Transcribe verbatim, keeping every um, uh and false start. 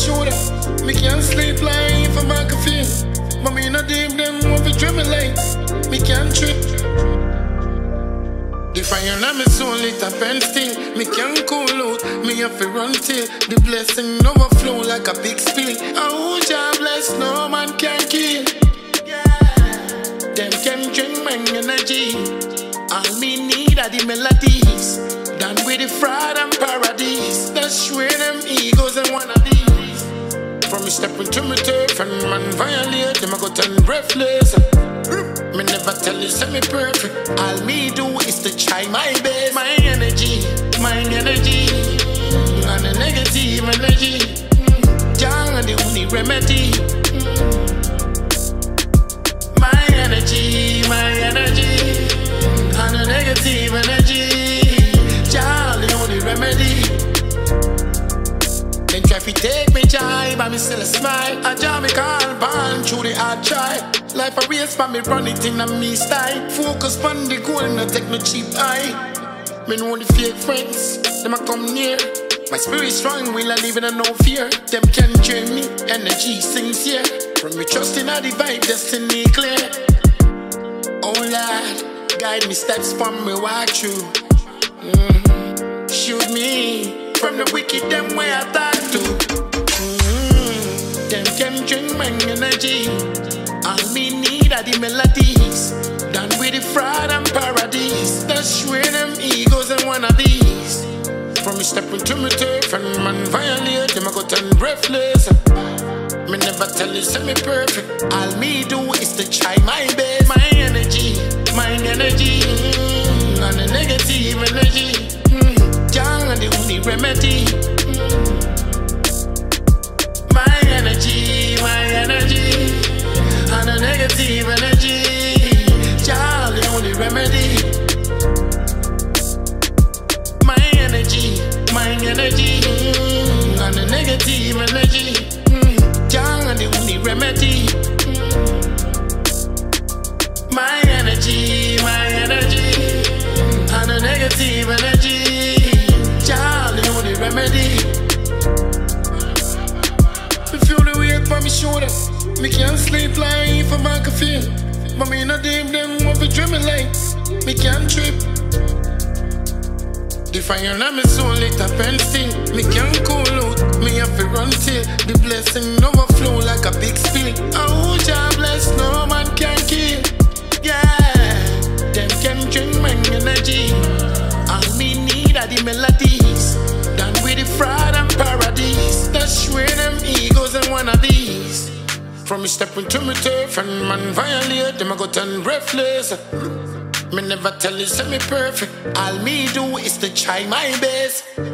shoulder. Me can't sleep like if I'm back a feel. But me not deep them want to dream me like. Me can't trip. The fire on me soul lit up and still. Me can't cool out, me have to run till the blessing overflow like a big spill. I who job bless, no man can kill. Them can drink my energy. All me need are the melodies. Done with the fraud and paradise. That's where them egos and one of these. From me step into my turf and man violate them I go turn breathless. Me never tell you say me perfect. All me do is to try my best. My energy, my energy, and the negative energy. John the only remedy. My energy, my energy, and the negative energy. John the only remedy. Then try to take me joy, but me still a smile. I jam me call, born through the hard try. Life a race for me, run it in a me style. Focus on the goal, not take no cheap eye. Me know the fake friends, them a come near. My spirit strong, will I live in a no fear. Them can drain me, energy sings here. From me trust in a the vibe, destiny clear. Oh Lord, guide me steps from me walk through. Mm-hmm. Shoot me from the wicked, them way I thought to. Mm-hmm. Them can drink my energy. All me need are the melodies. Done with the fraud and paradise. That's where them egos and one of these. From me step into my turf and man violate them I go turn breathless. Me never tell you say me perfect. All me do is to try my best. My energy, my energy, mm, and the negative energy. Mm, John the only remedy. Mm, my energy, my energy. And a negative energy, child, the only remedy. My energy, my energy, mm, and a negative energy, mm, child, the only remedy. My energy, my energy, mm, and a negative energy, child, the only remedy. Me feel the weight on my shoulder. Me can't sleep like if I'm back a feel. But me not deep them want to dream me like. Me can't trip. The fire on me soul lit up and still. Me can't cool out, me have to run till the blessing overflow like a big spill. I who job bless, no man can kill. Yeah, them can drink my energy. All me need are the melodies. Done with the fraud and paradise. That's where them egos and one of these. From me step into my turf and man violate them I go turn breathless. Me never tell you say me perfect. All me do is to try my best.